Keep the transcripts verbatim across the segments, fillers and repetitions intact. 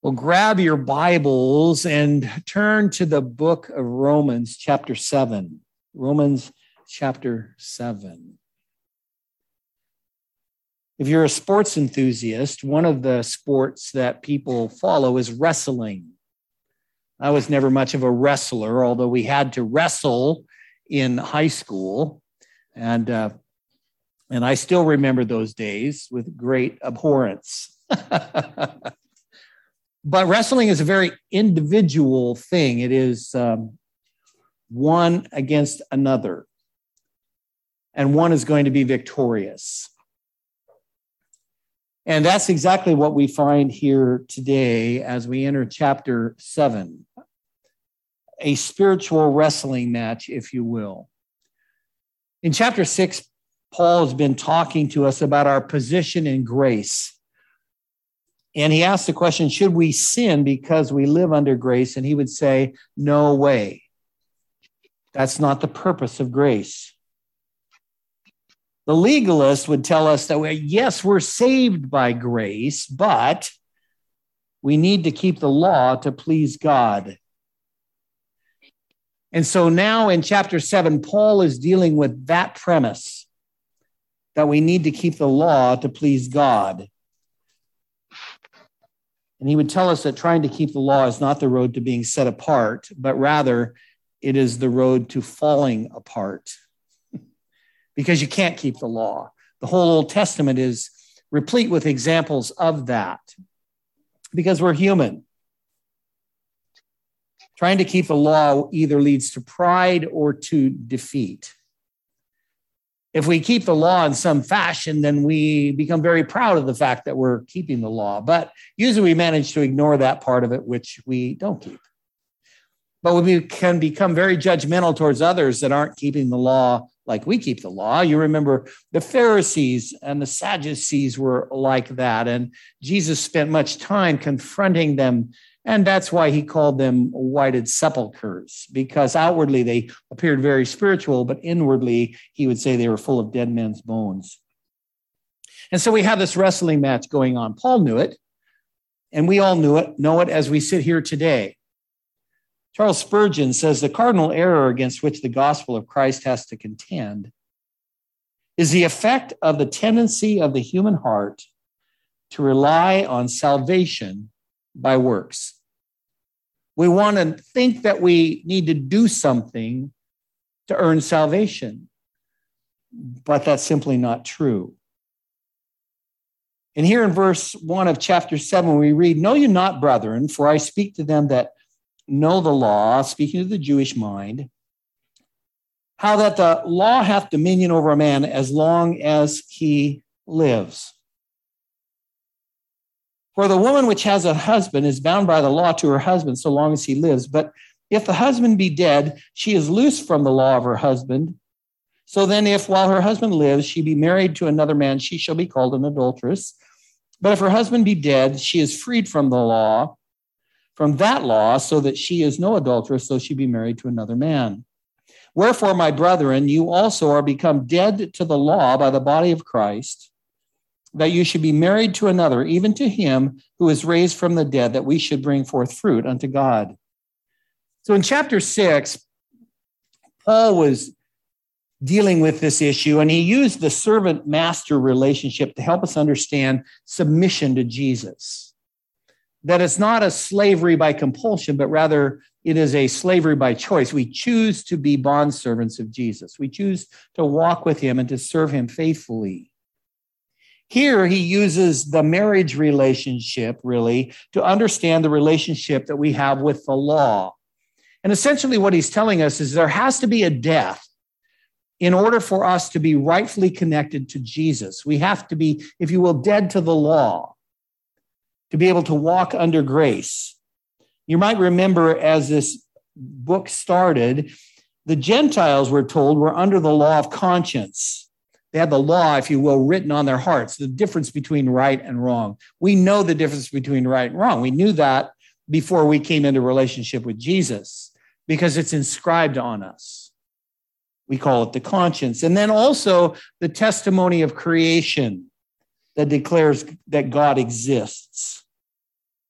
Well, grab your Bibles and turn to the book of Romans, chapter seven. Romans, chapter seven. If you're a sports enthusiast, one of the sports that people follow is wrestling. I was never much of a wrestler, although we had to wrestle in high school. And, uh, and I still remember those days with great abhorrence. But wrestling is a very individual thing. It is um, one against another, and one is going to be victorious. And that's exactly what we find here today as we enter chapter seven, a spiritual wrestling match, if you will. In chapter six, Paul has been talking to us about our position in grace. And he asked the question, should we sin because we live under grace? And he would say, no way. That's not the purpose of grace. The legalist would tell us that, we, yes, we're saved by grace, but we need to keep the law to please God. And so now in chapter seven, Paul is dealing with that premise, that we need to keep the law to please God. And he would tell us that trying to keep the law is not the road to being set apart, but rather it is the road to falling apart. Because you can't keep the law. The whole Old Testament is replete with examples of that. Because we're human. Trying to keep the law either leads to pride or to defeat. If we keep the law in some fashion, then we become very proud of the fact that we're keeping the law. But usually we manage to ignore that part of it, which we don't keep. But we can become very judgmental towards others that aren't keeping the law like we keep the law. You remember the Pharisees and the Sadducees were like that. And Jesus spent much time confronting them. And that's why he called them whited sepulchres, because outwardly they appeared very spiritual, but inwardly he would say they were full of dead men's bones. And so we have this wrestling match going on. Paul knew it, and we all knew it, know it as we sit here today. Charles Spurgeon says the cardinal error against which the gospel of Christ has to contend is the effect of the tendency of the human heart to rely on salvation by works. We want to think that we need to do something to earn salvation, but that's simply not true. And here in verse one of chapter seven, we read, "Know you not, brethren, for I speak to them that know the law," speaking to the Jewish mind, "how that the law hath dominion over a man as long as he lives. For the woman which has a husband is bound by the law to her husband so long as he lives. But if the husband be dead, she is loosed from the law of her husband. So then if while her husband lives, she be married to another man, she shall be called an adulteress. But if her husband be dead, she is freed from the law, from that law, so that she is no adulteress, though she be married to another man. Wherefore, my brethren, you also are become dead to the law by the body of Christ, that you should be married to another, even to him who is raised from the dead, that we should bring forth fruit unto God." So in chapter six, Paul was dealing with this issue, and he used the servant-master relationship to help us understand submission to Jesus. That it's not a slavery by compulsion, but rather it is a slavery by choice. We choose to be bondservants of Jesus. We choose to walk with him and to serve him faithfully. Here, he uses the marriage relationship, really, to understand the relationship that we have with the law. And essentially what he's telling us is there has to be a death in order for us to be rightfully connected to Jesus. We have to be, if you will, dead to the law to be able to walk under grace. You might remember as this book started, the Gentiles, we're told, were under the law of conscience. They had the law, if you will, written on their hearts, the difference between right and wrong. We know the difference between right and wrong. We knew that before we came into relationship with Jesus because it's inscribed on us. We call it the conscience. And then also the testimony of creation that declares that God exists.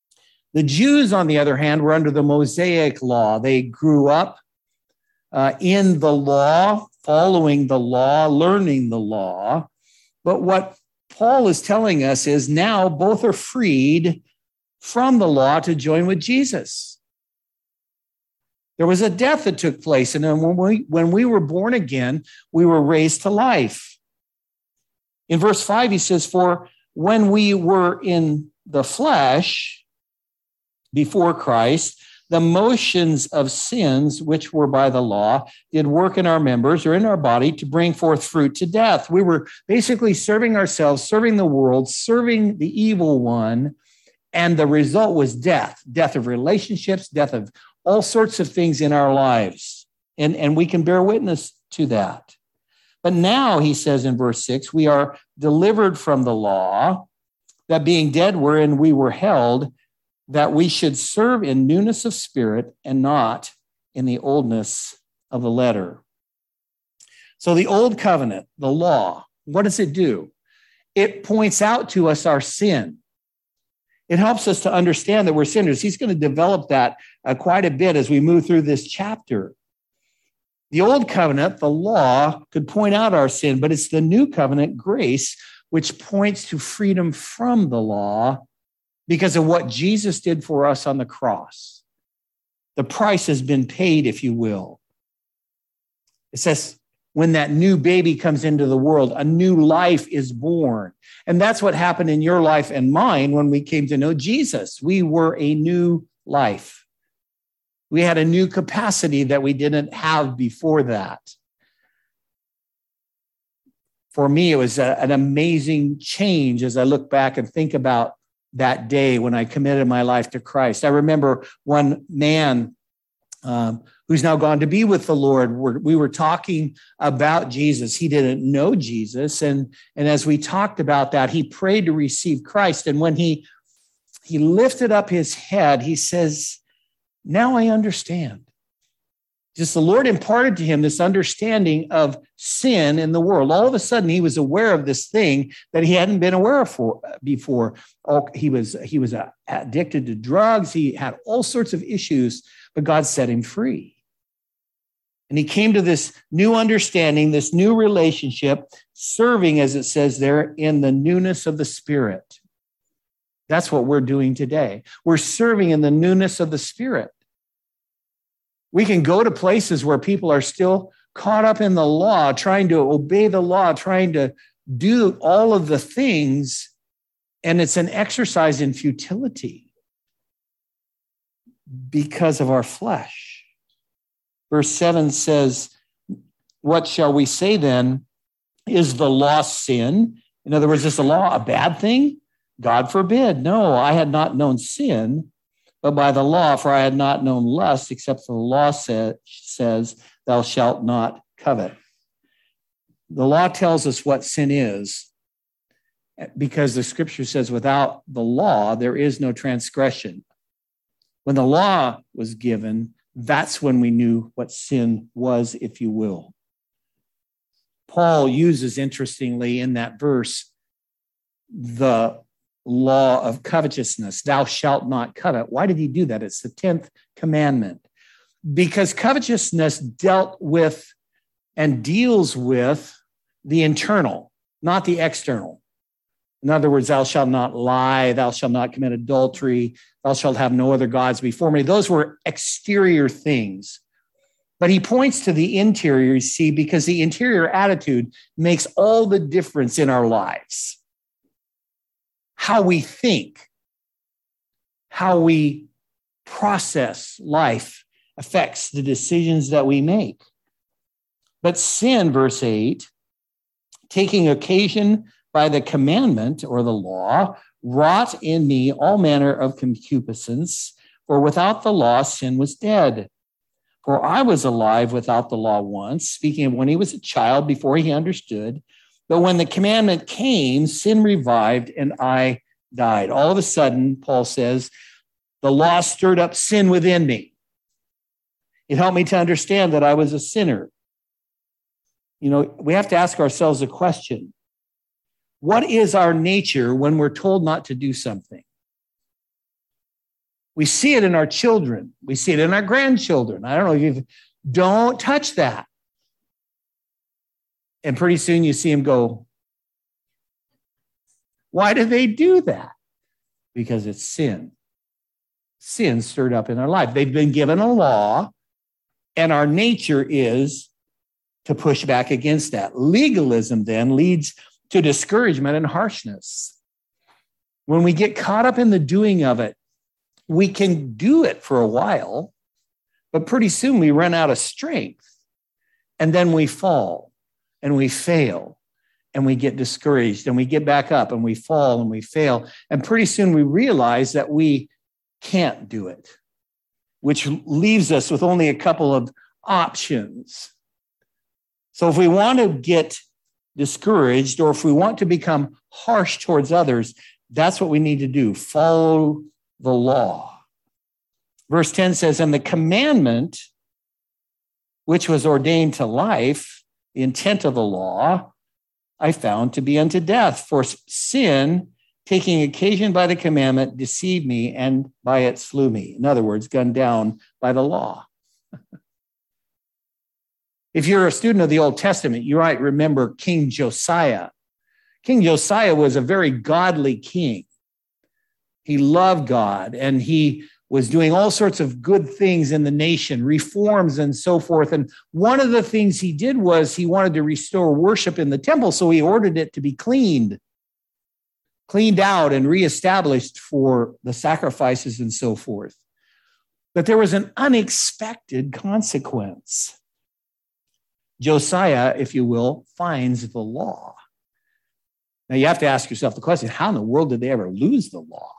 The Jews, on the other hand, were under the Mosaic law. They grew up uh, in the law, following the law, learning the law. But what Paul is telling us is now both are freed from the law to join with Jesus. There was a death that took place, and then when we, when we were born again, we were raised to life. In verse five, he says, for when we were in the flesh before Christ, the motions of sins, which were by the law, did work in our members or in our body to bring forth fruit to death. We were basically serving ourselves, serving the world, serving the evil one, and the result was death, death of relationships, death of all sorts of things in our lives. And, and we can bear witness to that. But now, he says in verse six, we are delivered from the law, that being dead wherein we were held, that we should serve in newness of spirit and not in the oldness of the letter. So the old covenant, the law, what does it do? It points out to us our sin. It helps us to understand that we're sinners. He's going to develop that uh, quite a bit as we move through this chapter. The old covenant, the law, could point out our sin, but it's the new covenant, grace, which points to freedom from the law because of what Jesus did for us on the cross. The price has been paid, if you will. It says, when that new baby comes into the world, a new life is born. And that's what happened in your life and mine when we came to know Jesus. We were a new life. We had a new capacity that we didn't have before that. For me, it was a, an amazing change as I look back and think about that day when I committed my life to Christ. I remember one man um, who's now gone to be with the Lord. We're, we were talking about Jesus. He didn't know Jesus. And, and as we talked about that, he prayed to receive Christ. And when he, he lifted up his head, he says, now I understand. Just the Lord imparted to him this understanding of sin in the world. All of a sudden, he was aware of this thing that he hadn't been aware of for, before. Oh, he was, he was addicted to drugs. He had all sorts of issues, but God set him free. And he came to this new understanding, this new relationship, serving, as it says there, in the newness of the Spirit. That's what we're doing today. We're serving in the newness of the Spirit. We can go to places where people are still caught up in the law, trying to obey the law, trying to do all of the things, and it's an exercise in futility because of our flesh. Verse seven says, what shall we say then? Is the law sin? In other words, is the law a bad thing? God forbid. No, I had not known sin, but by the law, for I had not known lust, except the law say, says, thou shalt not covet. The law tells us what sin is, because the scripture says, without the law, there is no transgression. When the law was given, that's when we knew what sin was, if you will. Paul uses, interestingly, in that verse, the law of covetousness. Thou shalt not covet. Why did he do that? It's the tenth commandment. Because covetousness dealt with and deals with the internal, not the external. In other words, thou shalt not lie, thou shalt not commit adultery, thou shalt have no other gods before me. Those were exterior things. But he points to the interior, you see, because the interior attitude makes all the difference in our lives. How we think, how we process life affects the decisions that we make. But sin, verse eight, taking occasion by the commandment or the law, wrought in me all manner of concupiscence, for without the law, sin was dead. For I was alive without the law once, speaking of when he was a child, before he understood. But when the commandment came, sin revived and I died. All of a sudden, Paul says, the law stirred up sin within me. It helped me to understand that I was a sinner. You know, we have to ask ourselves a question. What is our nature when we're told not to do something? We see it in our children. We see it in our grandchildren. I don't know if you've, don't touch that. And pretty soon you see them go, why do they do that? Because it's sin. Sin stirred up in their life. They've been given a law, and our nature is to push back against that. Legalism then leads to discouragement and harshness. When we get caught up in the doing of it, we can do it for a while, but pretty soon we run out of strength, and then we fall and we fail and we get discouraged and we get back up and we fall and we fail. And pretty soon we realize that we can't do it, which leaves us with only a couple of options. So if we want to get discouraged, or if we want to become harsh towards others, that's what we need to do. Follow the law. Verse ten says, and the commandment which was ordained to life, the intent of the law, I found to be unto death. For sin, taking occasion by the commandment, deceived me, and by it slew me. In other words, gunned down by the law. If you're a student of the Old Testament, you might remember King Josiah. King Josiah was a very godly king. He loved God, and he was doing all sorts of good things in the nation, reforms and so forth. And one of the things he did was he wanted to restore worship in the temple, so he ordered it to be cleaned, cleaned out and reestablished for the sacrifices and so forth. But there was an unexpected consequence. Josiah, if you will, finds the law. Now you have to ask yourself the question, how in the world did they ever lose the law?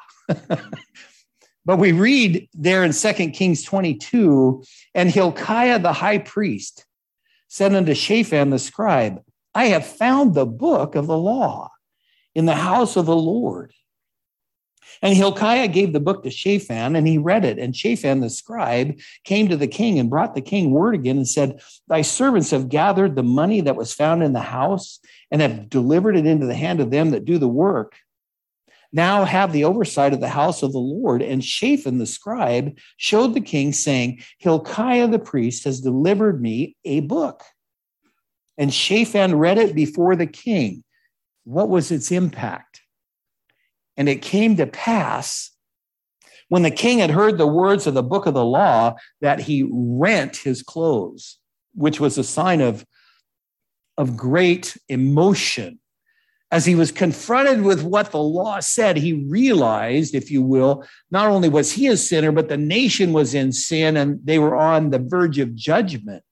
But we read there in Second Kings twenty-two, and Hilkiah the high priest said unto Shaphan the scribe, I have found the book of the law in the house of the Lord. And Hilkiah gave the book to Shaphan, and he read it. And Shaphan the scribe came to the king and brought the king word again and said, thy servants have gathered the money that was found in the house and have delivered it into the hand of them that do the work. Now have the oversight of the house of the Lord. And Shaphan the scribe showed the king, saying, Hilkiah the priest has delivered me a book. And Shaphan read it before the king. What was its impact? And it came to pass, when the king had heard the words of the book of the law, that he rent his clothes, which was a sign of, of great emotion. As he was confronted with what the law said, he realized, if you will, not only was he a sinner, but the nation was in sin and they were on the verge of judgment.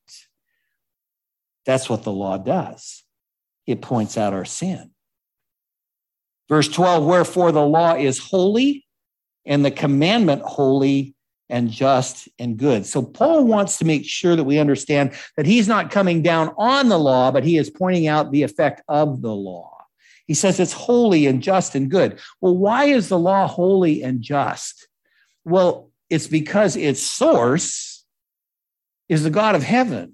That's what the law does. It points out our sin. Verse twelve, wherefore the law is holy and the commandment holy and just and good. So Paul wants to make sure that we understand that he's not coming down on the law, but he is pointing out the effect of the law. He says it's holy and just and good. Well, why is the law holy and just? Well, it's because its source is the God of heaven.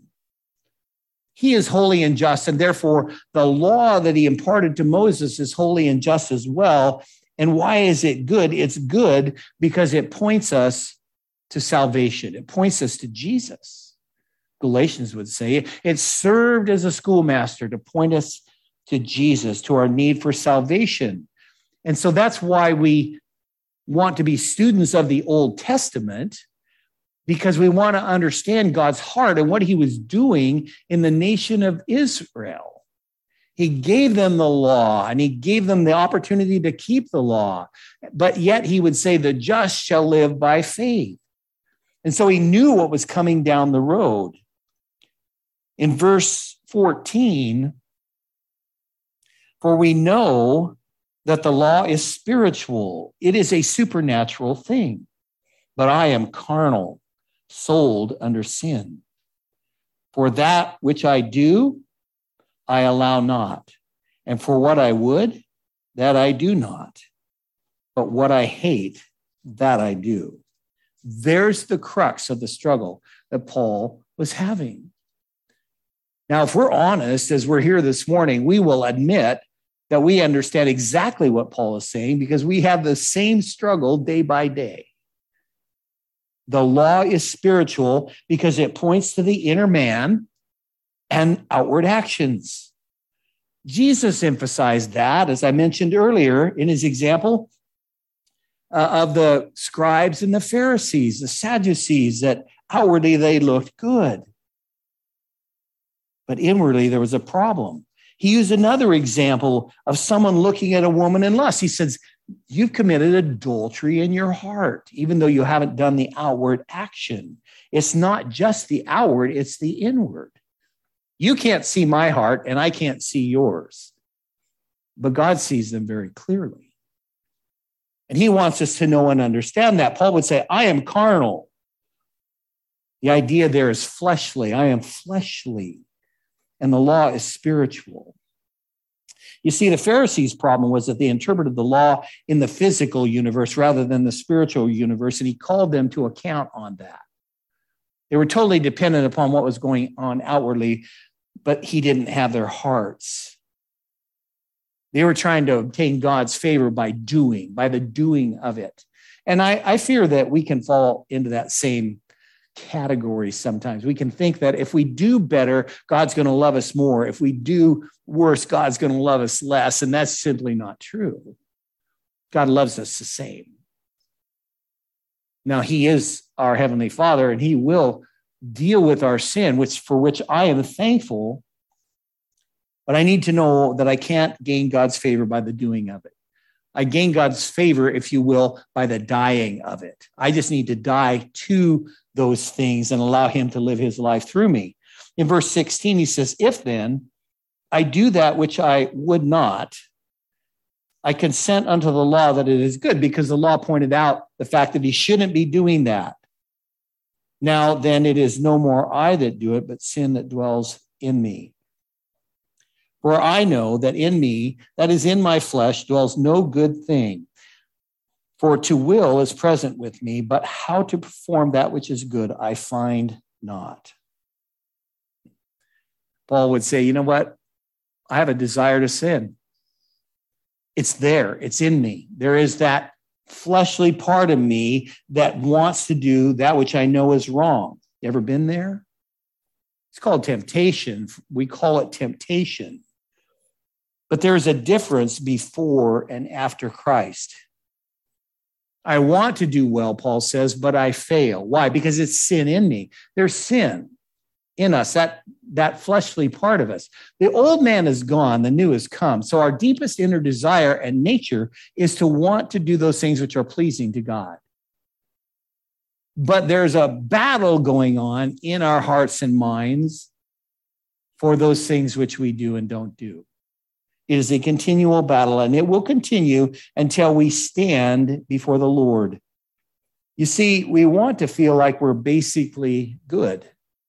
He is holy and just, and therefore the law that he imparted to Moses is holy and just as well. And why is it good? It's good because it points us to salvation. It points us to Jesus. Galatians would say it served as a schoolmaster to point us to Jesus, to our need for salvation. And so that's why we want to be students of the Old Testament, because we want to understand God's heart and what he was doing in the nation of Israel. He gave them the law and he gave them the opportunity to keep the law, but yet he would say the just shall live by faith. And so he knew what was coming down the road. In verse fourteen, for we know that the law is spiritual. It is a supernatural thing, but I am carnal, sold under sin. For that which I do, I allow not. And for what I would, that I do not. But what I hate, that I do. There's the crux of the struggle that Paul was having. Now, if we're honest, as we're here this morning, we will admit that we understand exactly what Paul is saying because we have the same struggle day by day. The law is spiritual because it points to the inner man and outward actions. Jesus emphasized that, as I mentioned earlier, in his example uh, of the scribes and the Pharisees, the Sadducees, that outwardly they looked good, but inwardly there was a problem. He used another example of someone looking at a woman in lust. He says, you've committed adultery in your heart, even though you haven't done the outward action. It's not just the outward, it's the inward. You can't see my heart and I can't see yours, but God sees them very clearly. And he wants us to know and understand that. Paul would say, I am carnal. The idea there is fleshly. I am fleshly. And the law is spiritual. You see, the Pharisees' problem was that they interpreted the law in the physical universe rather than the spiritual universe, and he called them to account on that. They were totally dependent upon what was going on outwardly, but he didn't have their hearts. They were trying to obtain God's favor by doing, by the doing of it. And I, I fear that we can fall into that same category sometimes. We can think that if we do better, God's going to love us more. If we do worse, God's going to love us less. And that's simply not true. God loves us the same. Now, he is our Heavenly Father, and he will deal with our sin, which for which I am thankful. But I need to know that I can't gain God's favor by the doing of it. I gain God's favor, if you will, by the dying of it. I just need to die to those things and allow him to live his life through me. In verse sixteen, he says, if then I do that which I would not, I consent unto the law that it is good, because the law pointed out the fact that he shouldn't be doing that. Now then it is no more I that do it, but sin that dwells in me. For I know that in me, that is in my flesh, dwells no good thing. For to will is present with me, but how to perform that which is good, I find not. Paul would say, you know what? I have a desire to sin. It's there. It's in me. There is that fleshly part of me that wants to do that which I know is wrong. You ever been there? It's called temptation. We call it temptation. But there's a difference before and after Christ. I want to do well, Paul says, but I fail. Why? Because it's sin in me. There's sin in us, that, that fleshly part of us. The old man is gone, the new has come. So our deepest inner desire and nature is to want to do those things which are pleasing to God. But there's a battle going on in our hearts and minds for those things which we do and don't do. It is a continual battle, and it will continue until we stand before the Lord. You see, we want to feel like we're basically good.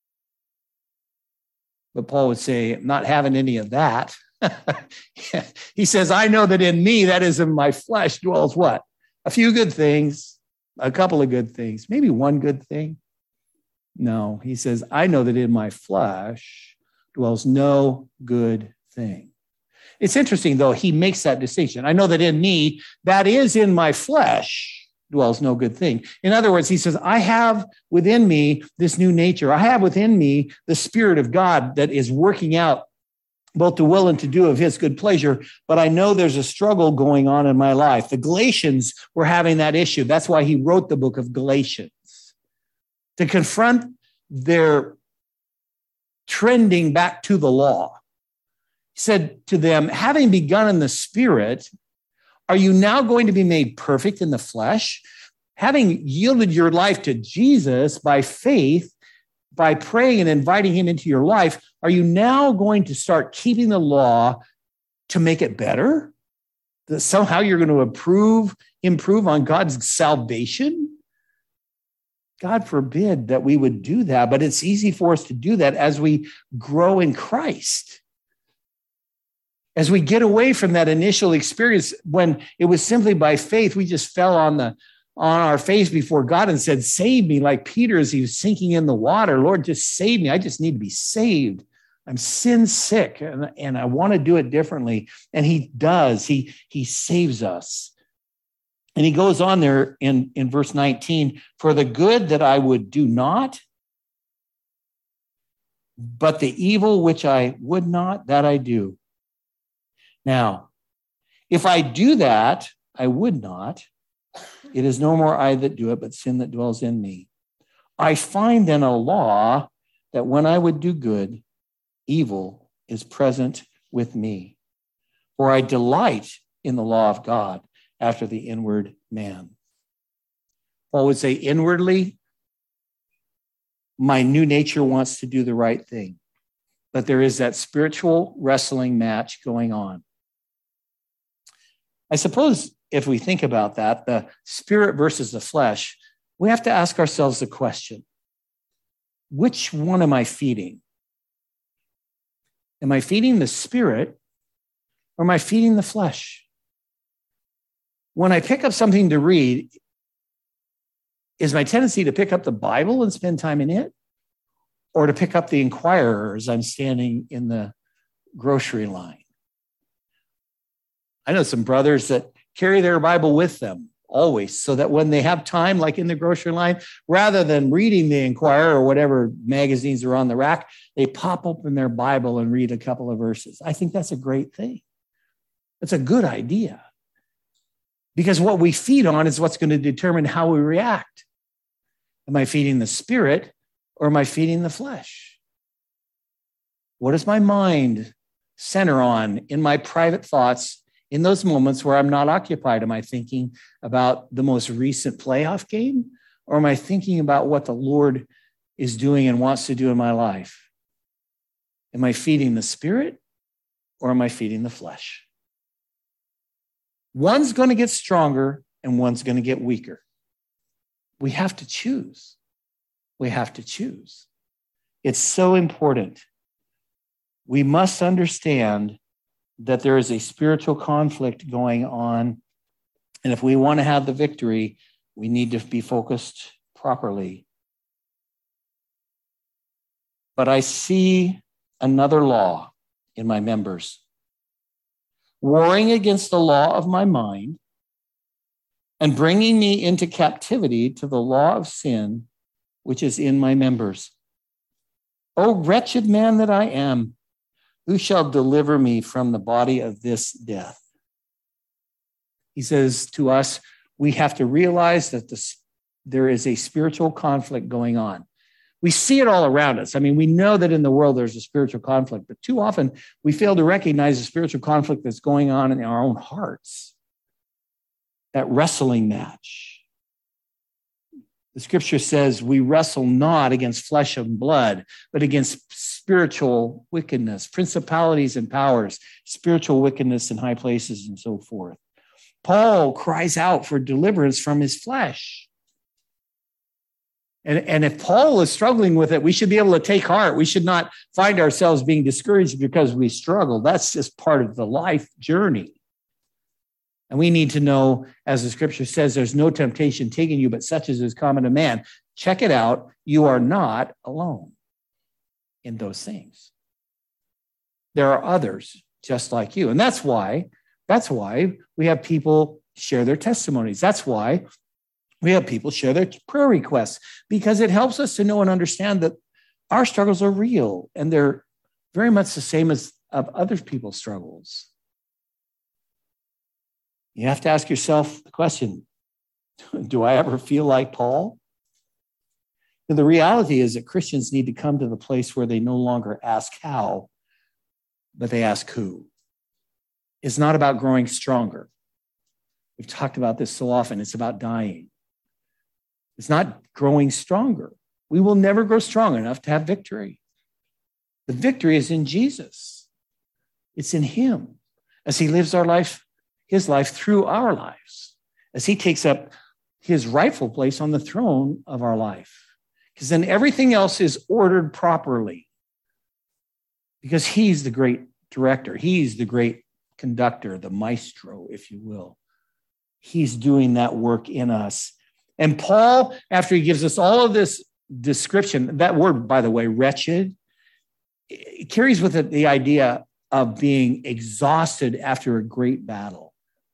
But Paul would say, I'm not having any of that. He says, I know that in me, that is in my flesh, dwells what? A few good things, a couple of good things, maybe one good thing. No, he says, I know that in my flesh dwells no good thing. It's interesting, though, he makes that distinction. I know that in me, that is in my flesh, dwells no good thing. In other words, he says, I have within me this new nature. I have within me the Spirit of God that is working out both to will and to do of his good pleasure. But I know there's a struggle going on in my life. The Galatians were having that issue. That's why he wrote the book of Galatians, to confront their trending back to the law. He said to them, having begun in the Spirit, are you now going to be made perfect in the flesh? Having yielded your life to Jesus by faith, by praying and inviting him into your life, are you now going to start keeping the law to make it better? That somehow you're going to improve, improve on God's salvation? God forbid that we would do that, but it's easy for us to do that as we grow in Christ. As we get away from that initial experience when it was simply by faith, we just fell on the on our face before God and said, save me, like Peter as he was sinking in the water. Lord, just save me. I just need to be saved. I'm sin sick and, and I want to do it differently. And he does. He, he saves us. And he goes on there in, in verse nineteen, for the good that I would do not, but the evil which I would not, that I do. Now, if I do that, I would not, it is no more I that do it, but sin that dwells in me. I find then a law that when I would do good, evil is present with me. For I delight in the law of God after the inward man. Paul would say, inwardly, my new nature wants to do the right thing. But there is that spiritual wrestling match going on. I suppose if we think about that, the spirit versus the flesh, we have to ask ourselves the question, which one am I feeding? Am I feeding the spirit or am I feeding the flesh? When I pick up something to read, is my tendency to pick up the Bible and spend time in it, or to pick up the Inquirer as I'm standing in the grocery line? I know some brothers that carry their Bible with them always, so that when they have time, like in the grocery line, rather than reading the Inquirer or whatever magazines are on the rack, they pop open their Bible and read a couple of verses. I think that's a great thing. It's a good idea. Because what we feed on is what's going to determine how we react. Am I feeding the spirit or am I feeding the flesh? What does my mind center on in my private thoughts in those moments where I'm not occupied? Am I thinking about the most recent playoff game, or am I thinking about what the Lord is doing and wants to do in my life? Am I feeding the spirit or am I feeding the flesh? One's going to get stronger and one's going to get weaker. We have to choose. We have to choose. It's so important. We must understand that there is a spiritual conflict going on. And if we want to have the victory, we need to be focused properly. But I see another law in my members, warring against the law of my mind and bringing me into captivity to the law of sin, which is in my members. O wretched man that I am, who shall deliver me from the body of this death? He says to us, we have to realize that this, there is a spiritual conflict going on. We see it all around us. I mean, we know that in the world there's a spiritual conflict, but too often we fail to recognize the spiritual conflict that's going on in our own hearts. That wrestling match. The scripture says we wrestle not against flesh and blood, but against spiritual wickedness, principalities and powers, spiritual wickedness in high places and so forth. Paul cries out for deliverance from his flesh. And, and if Paul is struggling with it, we should be able to take heart. We should not find ourselves being discouraged because we struggle. That's just part of the life journey. And we need to know, as the scripture says, there's no temptation taking you, but such as is common to man. Check it out. You are not alone in those things. There are others just like you. And that's why, that's why we have people share their testimonies. That's why we have people share their prayer requests, because it helps us to know and understand that our struggles are real and they're very much the same as of other people's struggles. You have to ask yourself the question, do I ever feel like Paul? And the reality is that Christians need to come to the place where they no longer ask how, but they ask who. It's not about growing stronger. We've talked about this so often. It's about dying. It's not growing stronger. We will never grow strong enough to have victory. The victory is in Jesus. It's in him as he lives our life, his life through our lives, as he takes up his rightful place on the throne of our life. Because then everything else is ordered properly. Because he's the great director. He's the great conductor, the maestro, if you will. He's doing that work in us. And Paul, after he gives us all of this description, that word, by the way, wretched, it carries with it the idea of being exhausted after a great battle.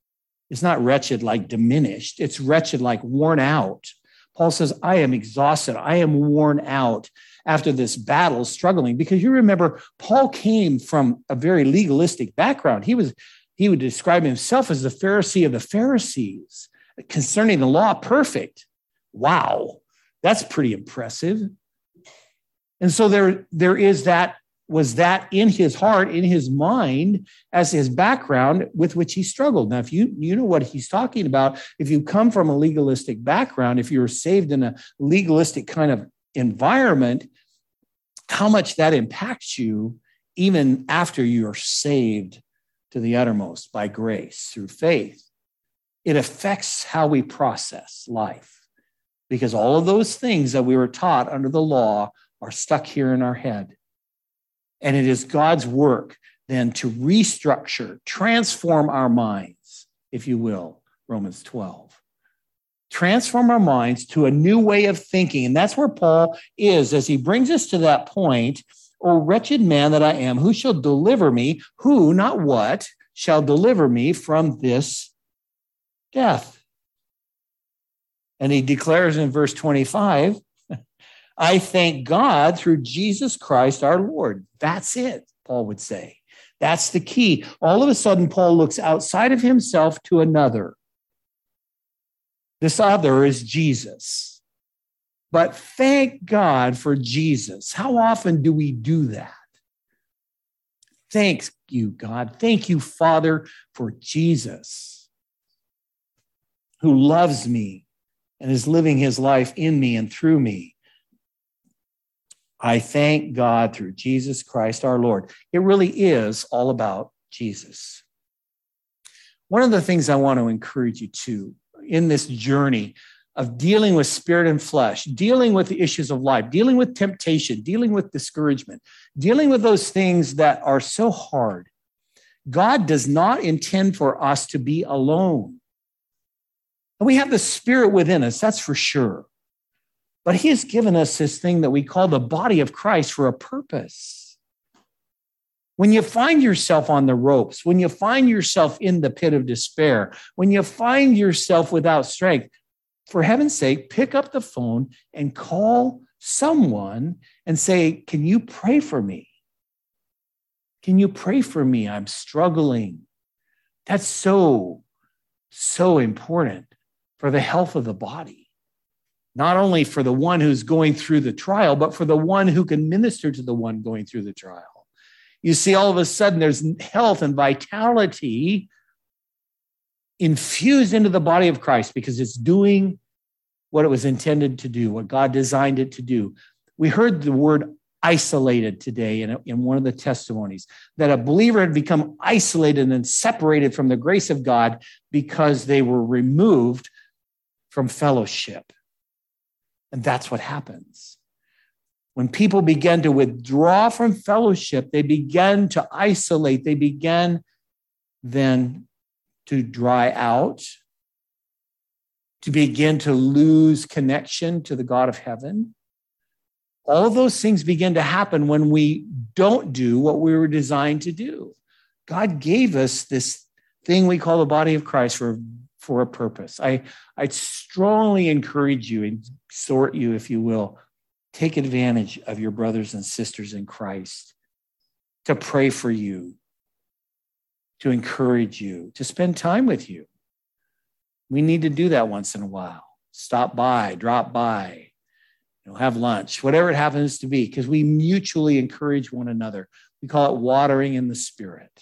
It's not wretched like diminished. It's wretched like worn out. Paul says, I am exhausted. I am worn out after this battle, struggling. Because you remember, Paul came from a very legalistic background. He was, he would describe himself as the Pharisee of the Pharisees, concerning the law, perfect. Wow, that's pretty impressive. And so there, there is that, was that in his heart, in his mind, as his background with which he struggled. Now, if you, you know what he's talking about, if you come from a legalistic background, if you're saved in a legalistic kind of environment, how much that impacts you even after you're saved to the uttermost by grace through faith. It affects how we process life, because all of those things that we were taught under the law are stuck here in our head. And it is God's work then to restructure, transform our minds, if you will, Romans twelve. Transform our minds to a new way of thinking. And that's where Paul is as he brings us to that point. O wretched man that I am, who shall deliver me? Who, not what, shall deliver me from this death? And he declares in verse twenty-five, I thank God through Jesus Christ our Lord. That's it, Paul would say. That's the key. All of a sudden, Paul looks outside of himself to another. This other is Jesus. But thank God for Jesus. How often do we do that? Thanks you, God. Thank you, Father, for Jesus, who loves me and is living his life in me and through me. I thank God through Jesus Christ our Lord. It really is all about Jesus. One of the things I want to encourage you to in this journey of dealing with spirit and flesh, dealing with the issues of life, dealing with temptation, dealing with discouragement, dealing with those things that are so hard, God does not intend for us to be alone. And we have the Spirit within us, that's for sure. But he has given us this thing that we call the body of Christ for a purpose. When you find yourself on the ropes, when you find yourself in the pit of despair, when you find yourself without strength, for heaven's sake, pick up the phone and call someone and say, can you pray for me? Can you pray for me? I'm struggling. That's so, so important for the health of the body. Not only for the one who's going through the trial, but for the one who can minister to the one going through the trial. You see, all of a sudden, there's health and vitality infused into the body of Christ because it's doing what it was intended to do, what God designed it to do. We heard the word isolated today in, in one of the testimonies, that a believer had become isolated and separated from the grace of God because they were removed from fellowship. And that's what happens. When people begin to withdraw from fellowship, they begin to isolate. They begin then to dry out, to begin to lose connection to the God of heaven. All of those things begin to happen when we don't do what we were designed to do. God gave us this thing we call the body of Christ for for a purpose. I, I strongly encourage you and exhort you, if you will, take advantage of your brothers and sisters in Christ, to pray for you, to encourage you, to spend time with you. We need to do that once in a while. Stop by, drop by, you know, have lunch, whatever it happens to be, because we mutually encourage one another. We call it watering in the Spirit.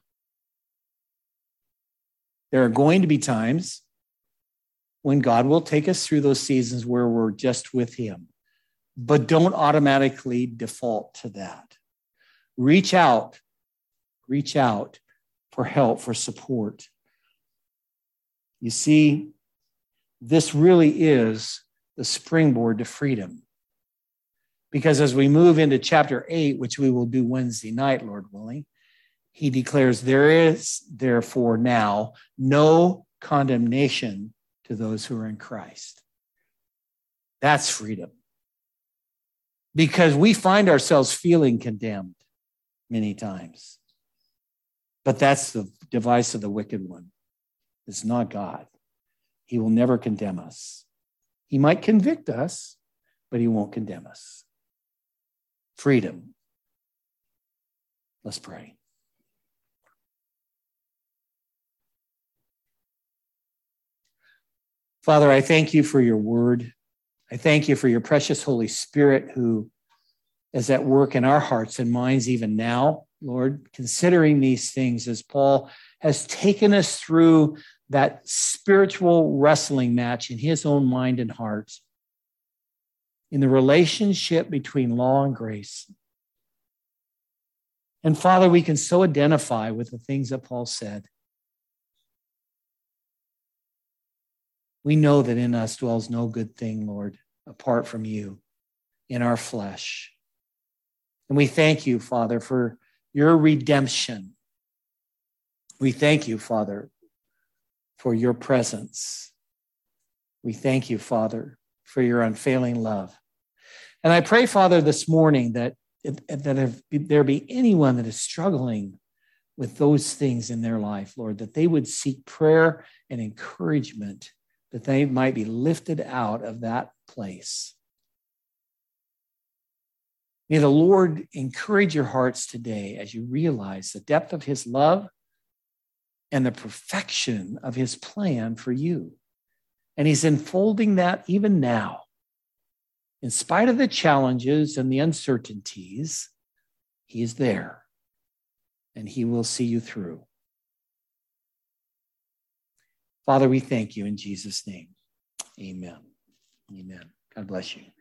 There are going to be times when God will take us through those seasons where we're just with him. But don't automatically default to that. Reach out. Reach out for help, for support. You see, this really is the springboard to freedom. Because as we move into chapter eight, which we will do Wednesday night, Lord willing, he declares, there is therefore now no condemnation to those who are in Christ. That's freedom. Because we find ourselves feeling condemned many times. But that's the device of the wicked one. is not God. He will never condemn us. He might convict us, but he won't condemn us. Freedom. Let's pray. Father, I thank you for your word. I thank you for your precious Holy Spirit who is at work in our hearts and minds even now, Lord, considering these things as Paul has taken us through that spiritual wrestling match in his own mind and heart, in the relationship between law and grace. And Father, we can so identify with the things that Paul said. We know that in us dwells no good thing, Lord, apart from you, in our flesh. And we thank you, Father, for your redemption. We thank you, Father, for your presence. We thank you, Father, for your unfailing love. And I pray, Father, this morning that, that if there be anyone that is struggling with those things in their life, Lord, that they would seek prayer and encouragement, that they might be lifted out of that place. May the Lord encourage your hearts today as you realize the depth of his love and the perfection of his plan for you. And he's unfolding that even now. In spite of the challenges and the uncertainties, he is there and he will see you through. Father, we thank you in Jesus' name. Amen. Amen. God bless you.